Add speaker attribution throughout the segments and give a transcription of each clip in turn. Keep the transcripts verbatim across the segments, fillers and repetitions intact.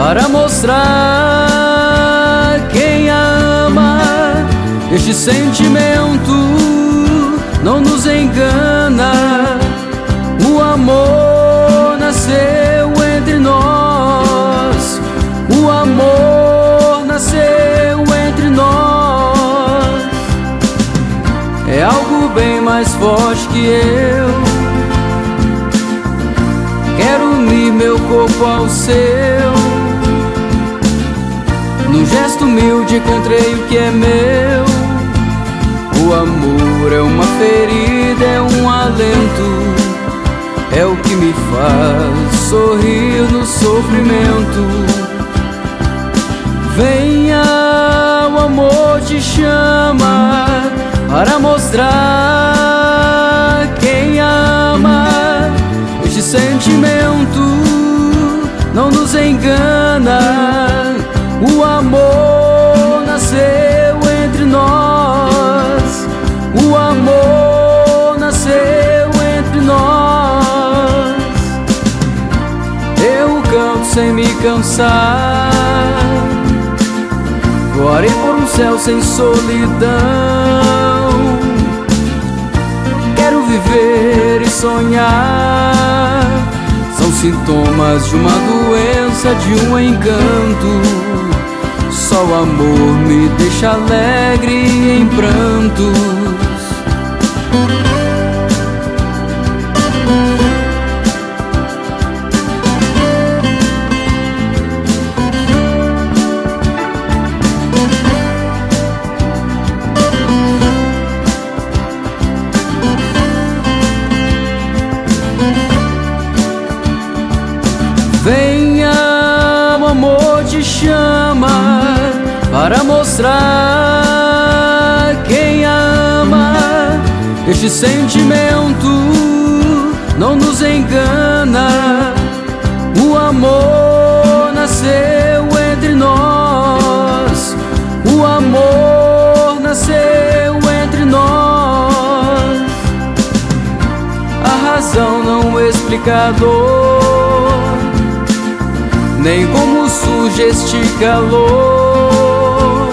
Speaker 1: para mostrar quem a ama. Este sentimento não nos engana. O amor nasceu entre nós. O amor nasceu entre nós. É algo bem mais forte que eu. Quero unir meu corpo ao seu. Num gesto humilde encontrei o que é meu. O amor é uma ferida, é um alento, é o que me faz sorrir no sofrimento. Venha, o amor te chama para mostrar quem ama. Este sentimento não nos engana. O amor nasceu entre nós. O amor nasceu entre nós. Eu canto sem me cansar. Orei por um céu sem solidão. Quero viver e sonhar. São sintomas de uma doença, de um encanto. Só o amor me deixa alegre em prantos. Venha, o amor te chama para mostrar quem ama. Este sentimento não nos engana. O amor nasceu entre nós. O amor nasceu entre nós. A razão não explica a dor, nem como surge este calor.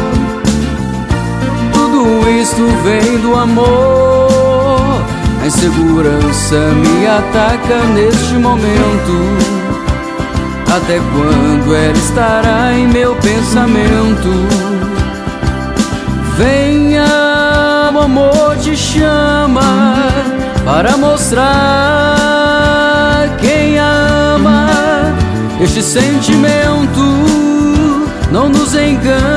Speaker 1: Tudo isto vem do amor. A insegurança me ataca neste momento. Até quando ela estará em meu pensamento? Venha, o amor te chama para mostrar quem ama. Este sentimento não nos engana.